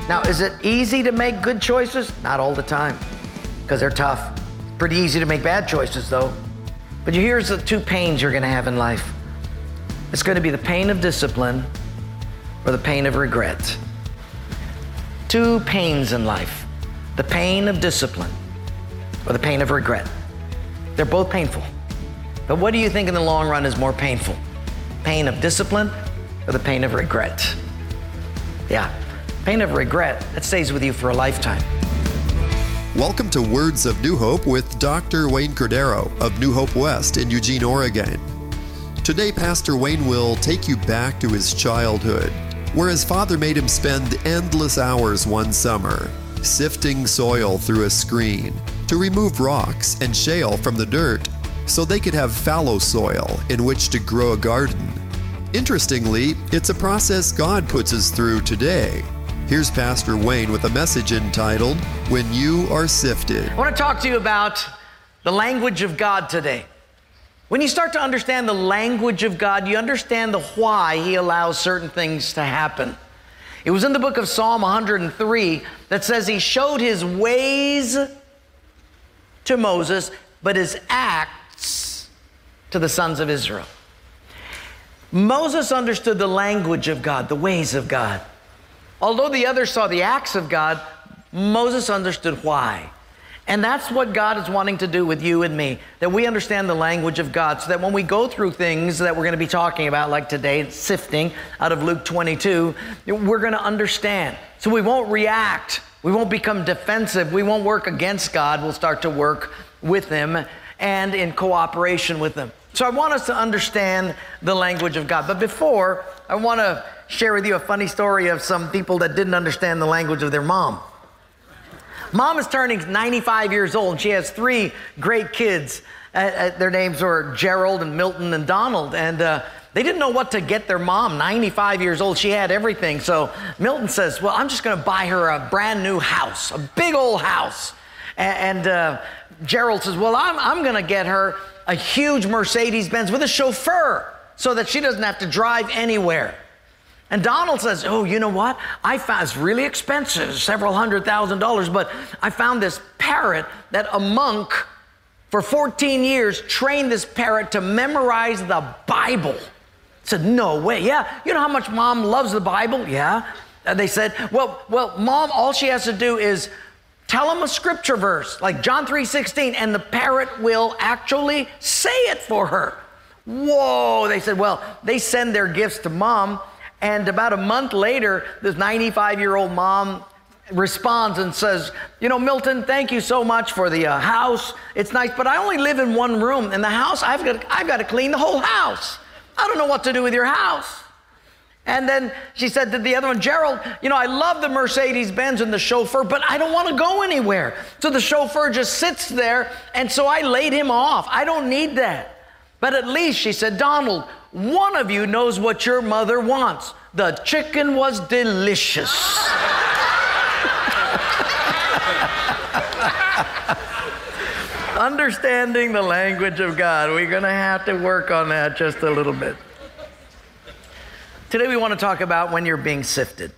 Now, is it easy to make good choices? Not all the time, because they're tough. Pretty easy to make bad choices, though. But here's the two pains you're going to have in life. It's going to be the pain of discipline or the pain of regret. Two pains in life. The pain of discipline or the pain of regret. They're both painful. But what do you think in the long run is more painful? Pain of discipline or the pain of regret? Yeah, pain of regret, that stays with you for a lifetime. Welcome to Words of New Hope with Dr. Wayne Cordero of New Hope West in Eugene, Oregon. Today, Pastor Wayne will take you back to his childhood, where his father made him spend endless hours one summer, sifting soil through a screen to remove rocks and shale from the dirt so they could have fallow soil in which to grow a garden. Interestingly, it's a process God puts us through today. Here's Pastor Wayne with a message entitled, When You Are Sifted. I want to talk to you about the language of God today. When you start to understand the language of God, you understand the why He allows certain things to happen. It was in the book of Psalm 103 that says He showed His ways to Moses, but His acts to the sons of Israel. Moses understood the language of God, the ways of God. Although the others saw the acts of God, Moses understood why. And that's what God is wanting to do with you and me, that we understand the language of God so that when we go through things that we're going to be talking about, like today, sifting out of Luke 22, we're going to understand. So we won't react. We won't become defensive. We won't work against God. We'll start to work with Him and in cooperation with Him. So I want us to understand the language of God. But before, I want to share with you a funny story of some people that didn't understand the language of their mom. Mom is turning 95 years old, and she has three great kids. Their names were Gerald and Milton and Donald, and they didn't know what to get their mom, 95 years old. She had everything. So Milton says, well, I'm just going to buy her a brand new house, a big old house. And Gerald says, well, I'm going to get her a huge Mercedes-Benz with a chauffeur so that she doesn't have to drive anywhere. And Donald says, oh, you know what? I found it's really expensive, several $100,000, but I found this parrot that a monk for 14 years trained this parrot to memorize the Bible. I said, no way. Yeah, you know how much Mom loves the Bible? Yeah. And they said, well, Mom, all she has to do is tell him a scripture verse, like John 3:16, and the parrot will actually say it for her. Whoa, they said, well, they send their gifts to Mom, and about a month later, this 95-year-old mom responds and says, you know, Milton, thank you so much for the house. It's nice, but I only live in one room. In the house, I've got to clean the whole house. I don't know what to do with your house. And then she said to the other one, Gerald, you know, I love the Mercedes-Benz and the chauffeur, but I don't want to go anywhere. So the chauffeur just sits there, and so I laid him off. I don't need that. But at least, she said, Donald, one of you knows what your mother wants. The chicken was delicious. Understanding the language of God. We're going to have to work on that just a little bit. Today we want to talk about when you're being sifted.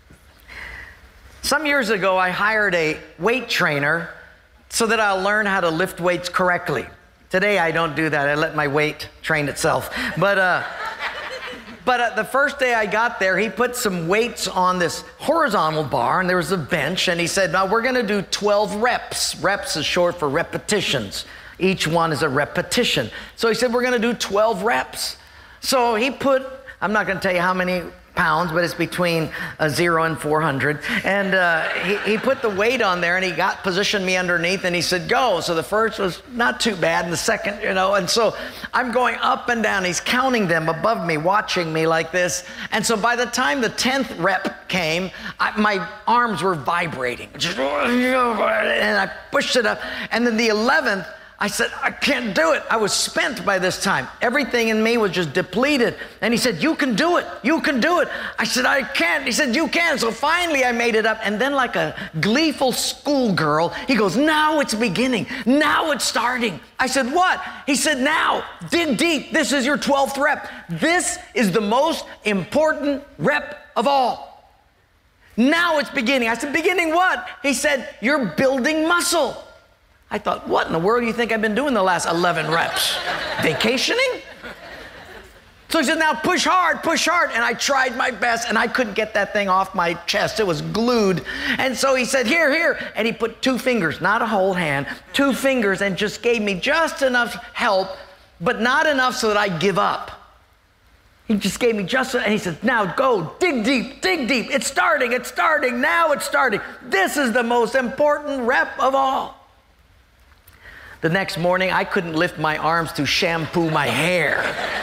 Some years ago, I hired a weight trainer so that I'll learn how to lift weights correctly. Today, I don't do that. I let my weight train itself. But the first day I got there, he put some weights on this horizontal bar, and there was a bench, and he said, now we're going to do 12 reps. Reps is short for repetitions. Each one is a repetition. So he said, we're going to do 12 reps. So he put, I'm not going to tell you how many pounds, but it's between 0 and 400. And he put the weight on there, and he positioned me underneath, and he said, go. So the first was not too bad, and the second, you know, and so I'm going up and down. He's counting them above me, watching me like this. And so by the time the 10th rep came, my arms were vibrating. And I pushed it up. And then the 11th, I said, I can't do it. I was spent by this time. Everything in me was just depleted. And he said, you can do it. You can do it. I said, I can't. He said, you can. So finally I made it up. And then like a gleeful schoolgirl, he goes, now it's beginning. Now it's starting. I said, what? He said, now, dig deep. This is your 12th rep. This is the most important rep of all. Now it's beginning. I said, beginning what? He said, you're building muscle. I thought, what in the world do you think I've been doing the last 11 reps? Vacationing? So he said, now push hard. And I tried my best, and I couldn't get that thing off my chest. It was glued. And so he said, here. And he put 2 fingers, not a whole hand, 2 fingers, and just gave me just enough help, but not enough so that I give up. He just gave me and he said, now go, dig deep. It's starting, now it's starting. This is the most important rep of all. The next morning, I couldn't lift my arms to shampoo my hair.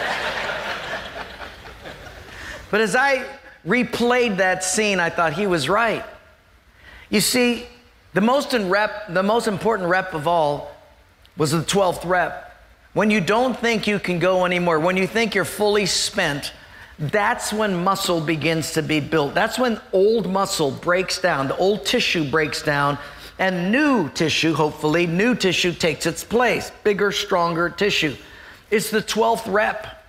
But as I replayed that scene, I thought he was right. You see, the most important rep of all was the 12th rep. When you don't think you can go anymore, when you think you're fully spent, that's when muscle begins to be built. That's when old muscle breaks down, the old tissue breaks down, and new tissue, hopefully, new tissue takes its place, bigger, stronger tissue. It's the 12th rep.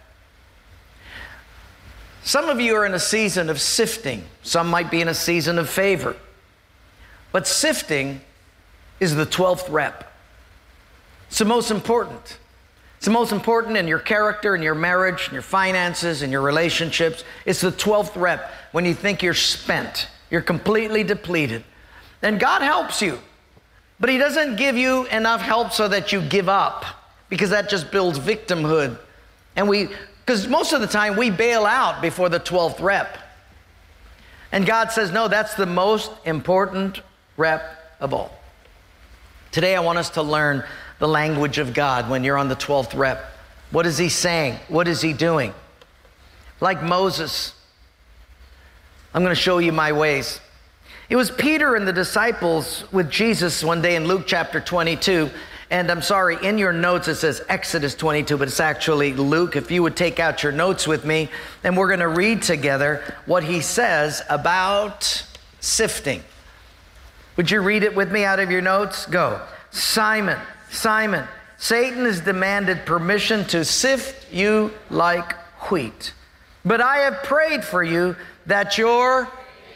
Some of you are in a season of sifting. Some might be in a season of favor. But sifting is the 12th rep. It's the most important. It's the most important in your character, in your marriage, in your finances, in your relationships. It's the 12th rep when you think you're spent, you're completely depleted. And God helps you, but He doesn't give you enough help so that you give up, because that just builds victimhood. And because most of the time we bail out before the 12th rep. And God says, no, that's the most important rep of all. Today I want us to learn the language of God when you're on the 12th rep. What is He saying? What is He doing? Like Moses, I'm going to show you my ways. It was Peter and the disciples with Jesus one day in Luke chapter 22. And I'm sorry, in your notes it says Exodus 22, but it's actually Luke. If you would take out your notes with me, and we're going to read together what he says about sifting. Would you read it with me out of your notes? Go. Simon, Simon, Satan has demanded permission to sift you like wheat. But I have prayed for you that your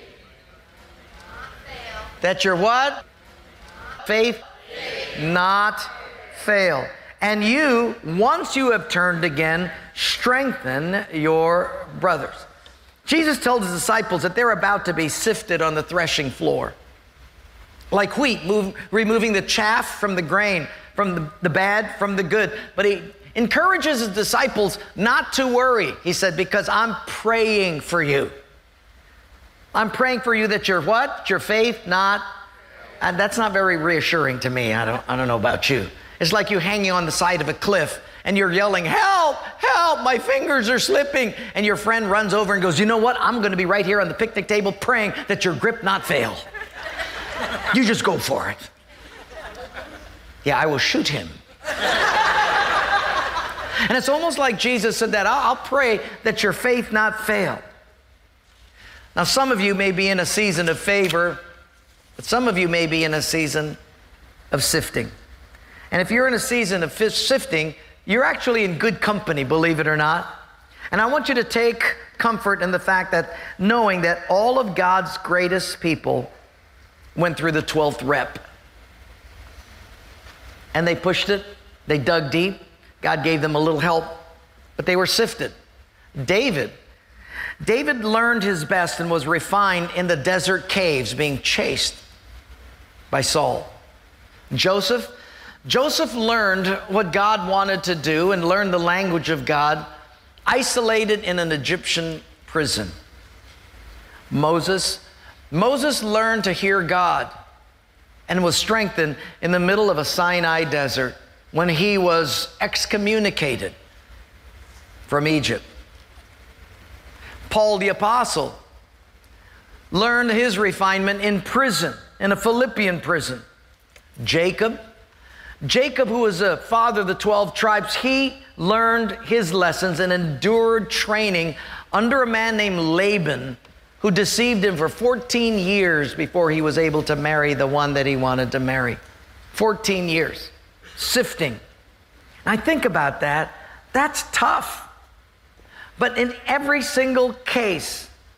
what? Faith not fail. And you, once you have turned again, strengthen your brothers. Jesus told his disciples that they're about to be sifted on the threshing floor. Like wheat, removing the chaff from the grain, from the bad, from the good. But he encourages his disciples not to worry. He said, because I'm praying for you. I'm praying for you that your what? Your faith not. And that's not very reassuring to me. I don't know about you. It's like you hanging on the side of a cliff and you're yelling, help, help, my fingers are slipping. And your friend runs over and goes, you know what? I'm going to be right here on the picnic table praying that your grip not fail. You just go for it. Yeah, I will shoot him. And it's almost like Jesus said that, I'll pray that your faith not fail. Now, some of you may be in a season of favor, but some of you may be in a season of sifting. And if you're in a season of sifting, you're actually in good company, believe it or not. And I want you to take comfort in the fact that knowing that all of God's greatest people went through the 12th rep. And they pushed it. They dug deep. God gave them a little help, but they were sifted. David learned his best and was refined in the desert caves, being chased by Saul. Joseph learned what God wanted to do and learned the language of God, isolated in an Egyptian prison. Moses learned to hear God and was strengthened in the middle of a Sinai desert when he was excommunicated from Egypt. Paul the apostle learned his refinement in prison, in a Philippian prison. Jacob, who was a father of the 12 tribes, he learned his lessons and endured training under a man named Laban, who deceived him for 14 years before he was able to marry the one that he wanted to marry. 14 years, sifting. And I think about that, that's tough. But in every single case,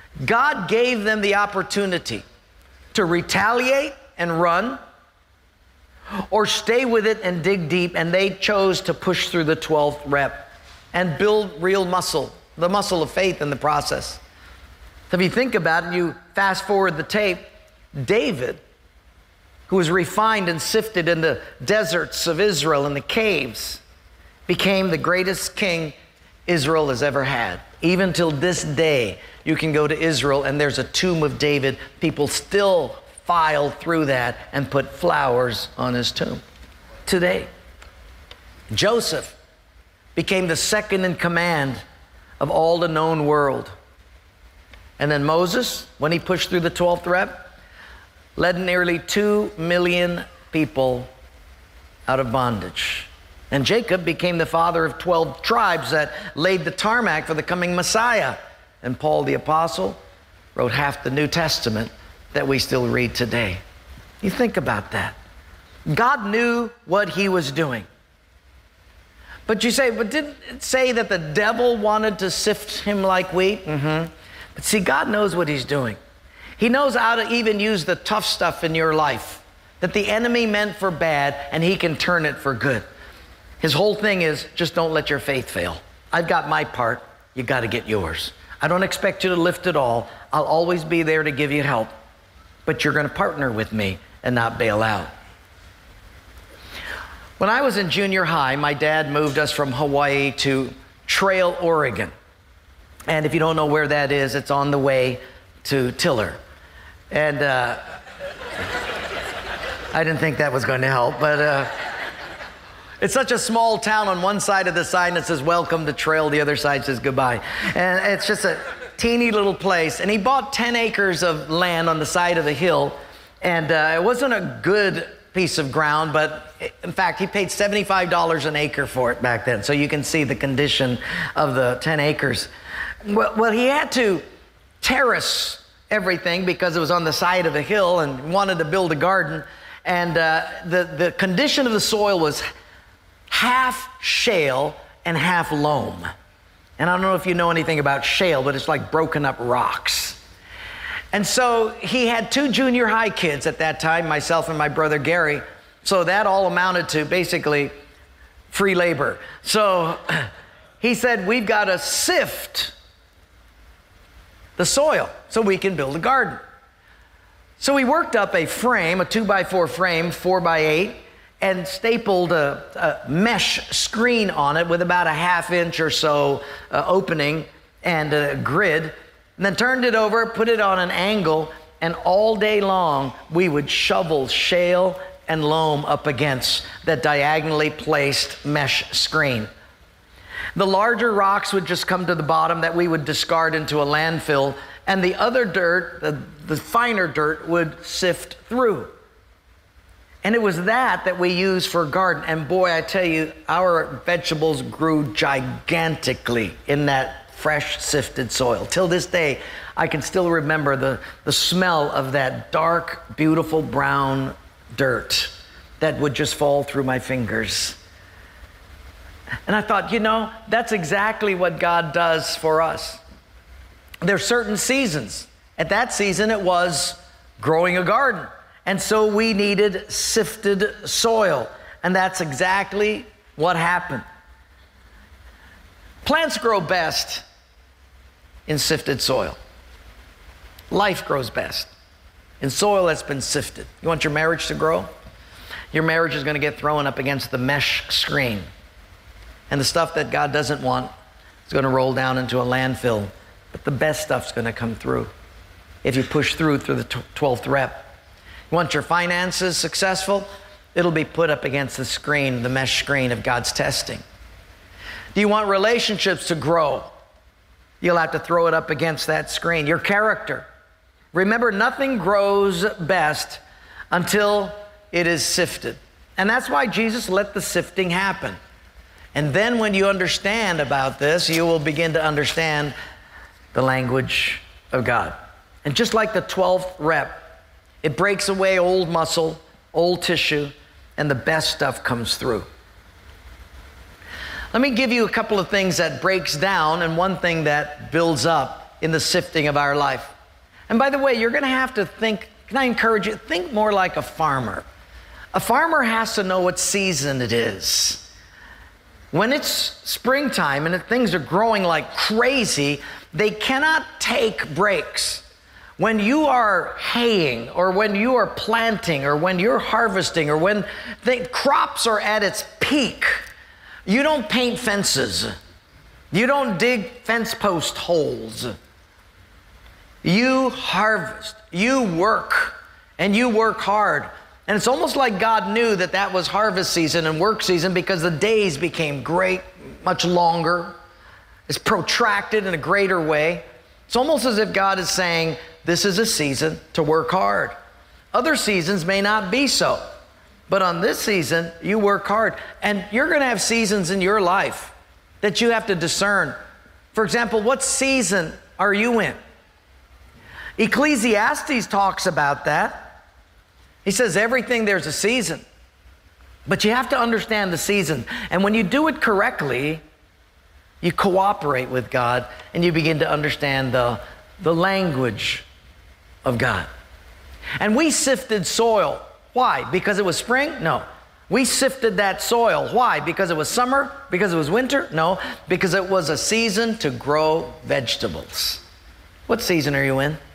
God gave them the opportunity to retaliate and run, or stay with it and dig deep, and they chose to push through the 12th rep and build real muscle, the muscle of faith in the process. So if you think about it, you fast forward the tape, David, who was refined and sifted in the deserts of Israel and the caves, became the greatest king Israel has ever had. Even till this day, you can go to Israel and there's a tomb of David. People still file through that and put flowers on his tomb today. Joseph became the second in command of all the known world. And then Moses, when he pushed through the 12th rep, led nearly 2 million people out of bondage. And Jacob became the father of 12 tribes that laid the tarmac for the coming Messiah. And Paul the Apostle wrote half the New Testament that we still read today. You think about that. God knew what he was doing. But you say, but didn't it say that the devil wanted to sift him like wheat? But see, God knows what he's doing. He knows how to even use the tough stuff in your life that the enemy meant for bad, and he can turn it for good. His whole thing is, just don't let your faith fail. I've got my part, you got to get yours. I don't expect you to lift it all. I'll always be there to give you help, but you're going to partner with me and not bail out. When I was in junior high, my dad moved us from Hawaii to Trail, Oregon. And if you don't know where that is, it's on the way to Tiller. And I didn't think that was going to help, but it's such a small town. On one side of the sign it says, welcome to Trail. The other side says goodbye. And it's just a teeny little place. And he bought 10 acres of land on the side of a hill. And it wasn't a good piece of ground, but in fact, he paid $75 an acre for it back then. So you can see the condition of the 10 acres. Well, he had to terrace everything because it was on the side of a hill and wanted to build a garden. And the condition of the soil was half shale and half loam. And I don't know if you know anything about shale, but it's like broken up rocks. And so he had 2 junior high kids at that time, myself and my brother Gary. So that all amounted to basically free labor. So he said, we've got to sift the soil so we can build a garden. So we worked up a frame, a 2x4 frame, 4x8, and stapled a mesh screen on it with about a 1/2 inch or so opening and a grid, and then turned it over, put it on an angle, and all day long we would shovel shale and loam up against that diagonally placed mesh screen. The larger rocks would just come to the bottom that we would discard into a landfill, and the other dirt, the finer dirt, would sift through. And it was that we used for a garden. And boy, I tell you, our vegetables grew gigantically in that fresh sifted soil. Till this day, I can still remember the smell of that dark, beautiful brown dirt that would just fall through my fingers. And I thought, you know, that's exactly what God does for us. There's certain seasons. At that season, it was growing a garden. And so we needed sifted soil. And that's exactly what happened. Plants grow best in sifted soil. Life grows best in soil that's been sifted. You want your marriage to grow? Your marriage is going to get thrown up against the mesh screen. And the stuff that God doesn't want is going to roll down into a landfill. But the best stuff's going to come through if you push through the 12th rep. You want your finances successful? It'll be put up against the screen, the mesh screen of God's testing. Do you want relationships to grow? You'll have to throw it up against that screen. Your character. Remember, nothing grows best until it is sifted. And that's why Jesus let the sifting happen. And then when you understand about this, you will begin to understand the language of God. And just like the 12th rep, it breaks away old muscle, old tissue, and the best stuff comes through. Let me give you a couple of things that breaks down and one thing that builds up in the sifting of our life. And by the way, you're going to have to think, can I encourage you, think more like a farmer. A farmer has to know what season it is. When it's springtime and things are growing like crazy, they cannot take breaks. When you are haying, or when you are planting, or when you're harvesting, or when the crops are at its peak, you don't paint fences. You don't dig fence post holes. You harvest, you work, and you work hard. And it's almost like God knew that that was harvest season and work season, because the days became great, much longer. It's protracted in a greater way. It's almost as if God is saying, this is a season to work hard. Other seasons may not be so, but on this season, you work hard. And you're going to have seasons in your life that you have to discern. For example, what season are you in? Ecclesiastes talks about that. He says everything there's a season, but you have to understand the season. And when you do it correctly, you cooperate with God and you begin to understand the language of God. And we sifted soil. Why? Because it was spring? No. We sifted that soil. Why? Because it was summer? Because it was winter? No. Because it was a season to grow vegetables. What season are you in?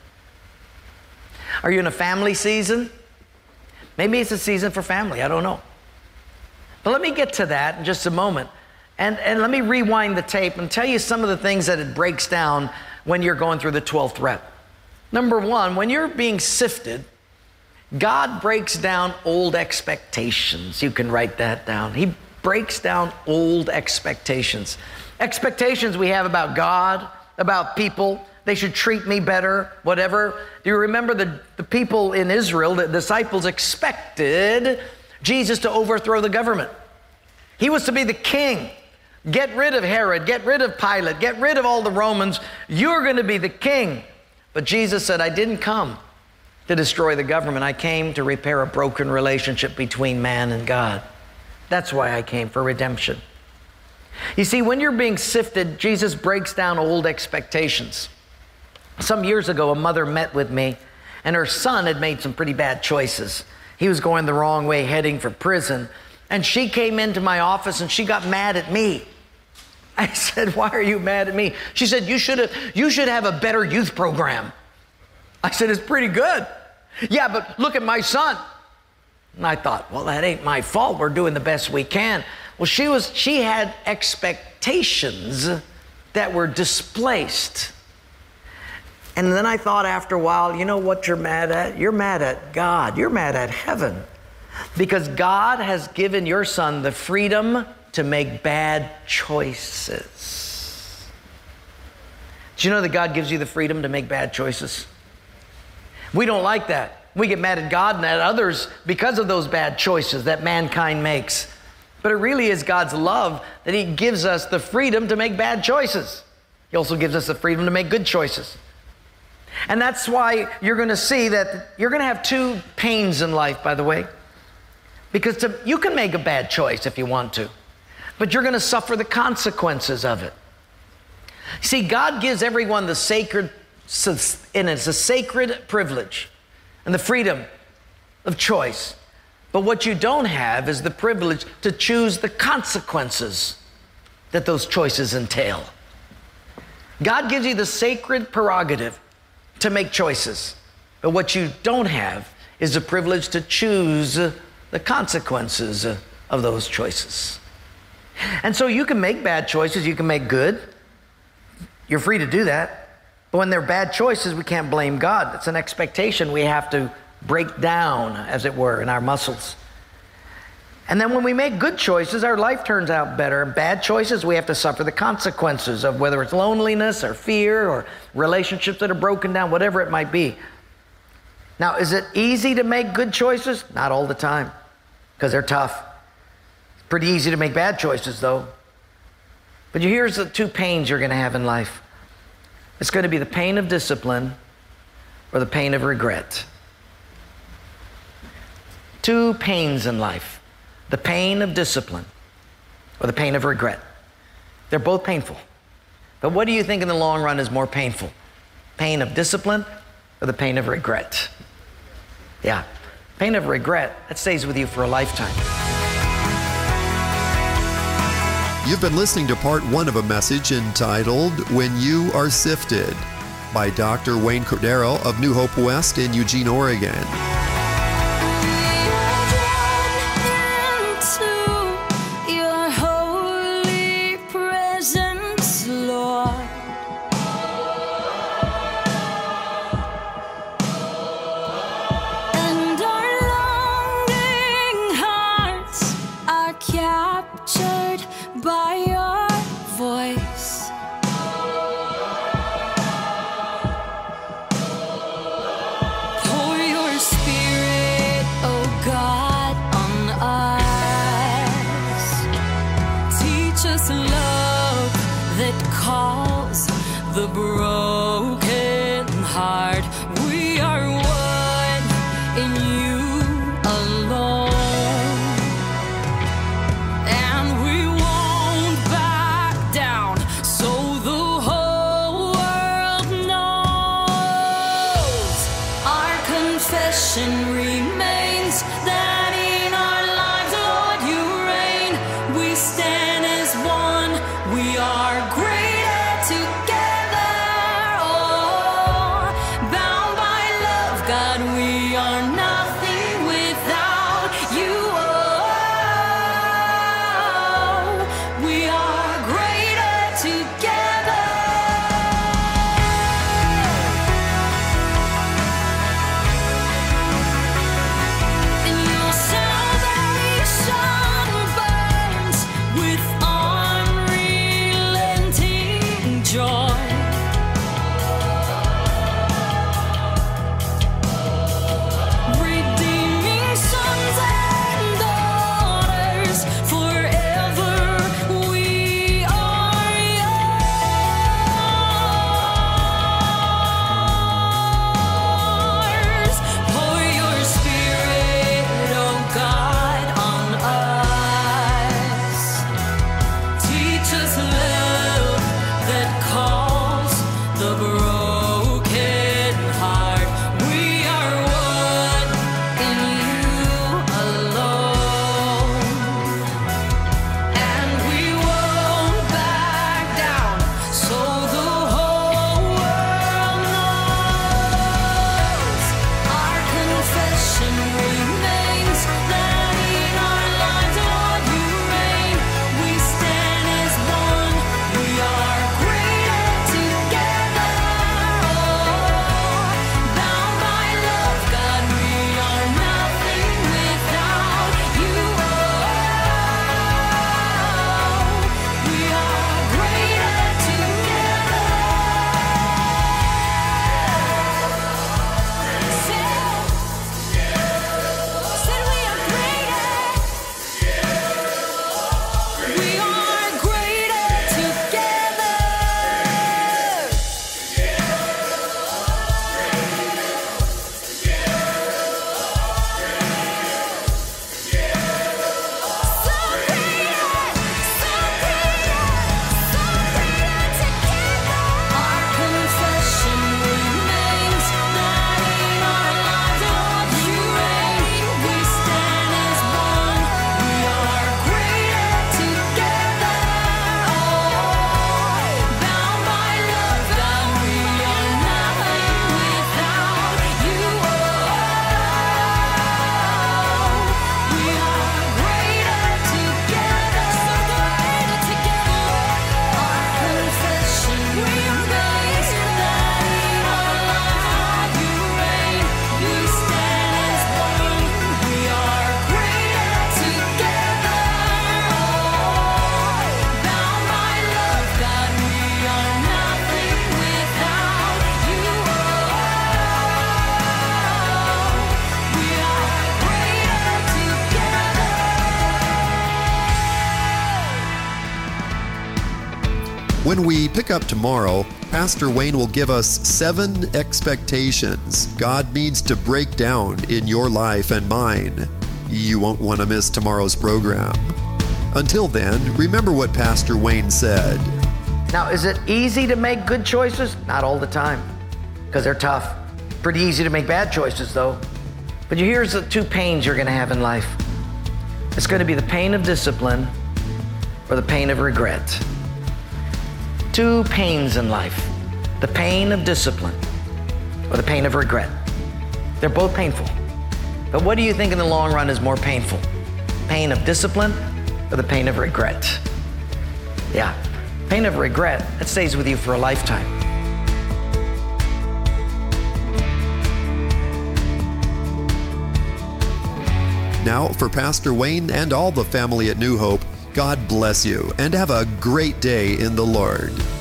Are you in a family season? Maybe it's a season for family. I don't know. But let me get to that in just a moment. And let me rewind the tape and tell you some of the things that it breaks down when you're going through the 12th rep. Number one, when you're being sifted, God breaks down old expectations. You can write that down. He breaks down old expectations. Expectations we have about God, about people. They should treat me better, whatever. Do you remember the people in Israel, the disciples expected Jesus to overthrow the government? He was to be the king. Get rid of Herod, get rid of Pilate, get rid of all the Romans. You're going to be the king. But Jesus said, I didn't come to destroy the government. I came to repair a broken relationship between man and God. That's why I came, for redemption. You see, when you're being sifted, Jesus breaks down old expectations. Some years ago, a mother met with me, and her son had made some pretty bad choices. He was going the wrong way, heading for prison. And she came into my office and she got mad at me. I said, why are you mad at me? She said, you should have a better youth program. I said, it's pretty good. Yeah, but look at my son. And I thought, well, that ain't my fault. We're doing the best we can. Well, she had expectations that were displaced. And then I thought after a while, you know what you're mad at? You're mad at God. You're mad at heaven. Because God has given your son the freedom to make bad choices. Do you know that God gives you the freedom to make bad choices? We don't like that. We get mad at God and at others because of those bad choices that mankind makes. But it really is God's love that He gives us the freedom to make bad choices. He also gives us the freedom to make good choices. And that's why you're going to see that you're going to have two pains in life, by the way. Because you can make a bad choice if you want to, but you're going to suffer the consequences of it. See, God gives everyone the sacred, and it's a sacred privilege and the freedom of choice. But what you don't have is the privilege to choose the consequences that those choices entail. God gives you the sacred prerogative to make choices, but what you don't have is the privilege to choose the consequences of those choices. And so you can make bad choices, you can make good. You're free to do that. But when they're bad choices, we can't blame God. It's an expectation we have to break down, as it were, in our muscles. And then when we make good choices, our life turns out better. Bad choices, we have to suffer the consequences of whether it's loneliness or fear or relationships that are broken down, whatever it might be. Now, is it easy to make good choices? Not all the time, because they're tough. It's pretty easy to make bad choices, though. But here's the two pains you're going to have in life. It's going to be the pain of discipline or the pain of regret. Two pains in life. The pain of discipline or the pain of regret. They're both painful. But what do you think in the long run is more painful? pain of discipline or the pain of regret? Yeah, pain of regret, that stays with you for a lifetime. You've been listening to part 1 of a message entitled When You Are Sifted by Dr. Wayne Cordero of New Hope West in Eugene, Oregon. The broken heart, we are one in you alone, and we won't back down, so the whole world knows. Our confession remains that in our lives, Lord, you reign. We stand as one, we are greater together. When we pick up tomorrow, Pastor Wayne will give us 7 expectations God needs to break down in your life and mine. You won't want to miss tomorrow's program. Until then, remember what Pastor Wayne said. Now, is it easy to make good choices? Not all the time. because they're tough. Pretty easy to make bad choices, though. But here's the two pains you're going to have in life. It's going to be the pain of discipline or the pain of regret. Two pains in life. The pain of discipline or the pain of regret. They're both painful. But what do you think in the long run is more painful? Pain of discipline or the pain of regret? Yeah, pain of regret, that stays with you for a lifetime. Now, for Pastor Wayne and all the family at New Hope, God bless you and have a great day in the Lord.